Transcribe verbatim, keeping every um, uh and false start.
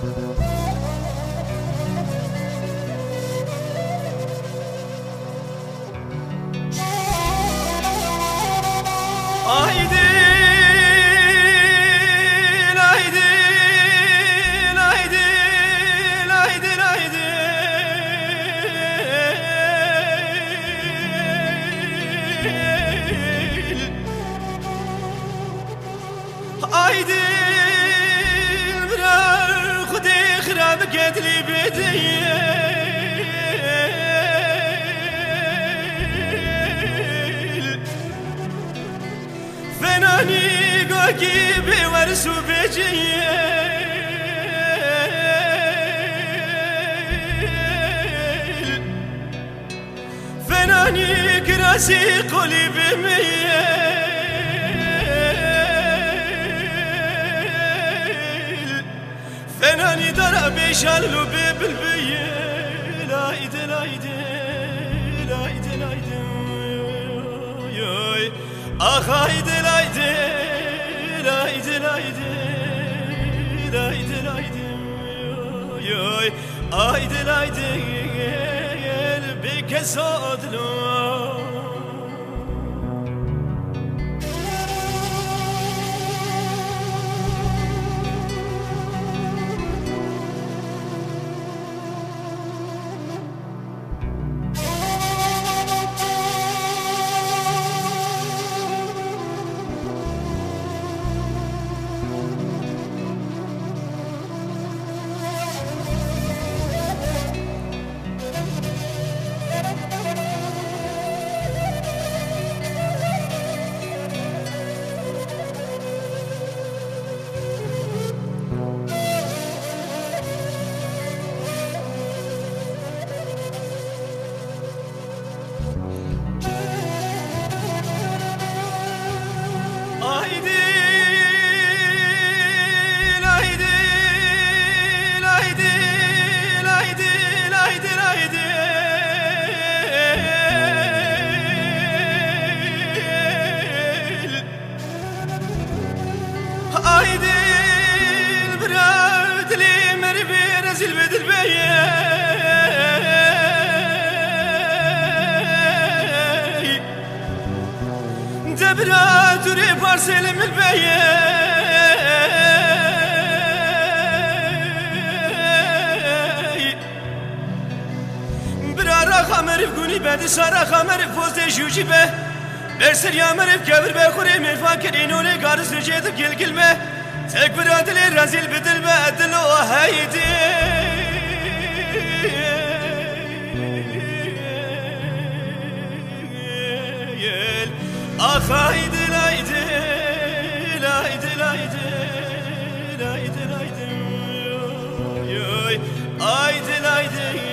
عيدل برا خدي خراب قتلي بدي فناني قوكي بورسو بجي فناني كراسي قولي بمية فناني درع بيشالو ببلبي لا ايد لا ايد لا ايد لا ايد ياي اخ ايد لا ايد لا ايد لا ايد لا ايد لا ايد ياي ايد لا ايد بك صادلو عيدل براد لي مربي رزل بدل بيه دبرات وري بارسل من البيه برا خمر بقوني بعد سارا خمر فوز جوجي به برسر يا مرب كبر بخوري من فاكرين ولي قارس نجيت بكل كلمة تكبر أدلي رزيل بدل بأدل وهيدي أخ هيدي لا يدي لا يدي لا يدي لا يدي لا يدي لا يدي لا يدي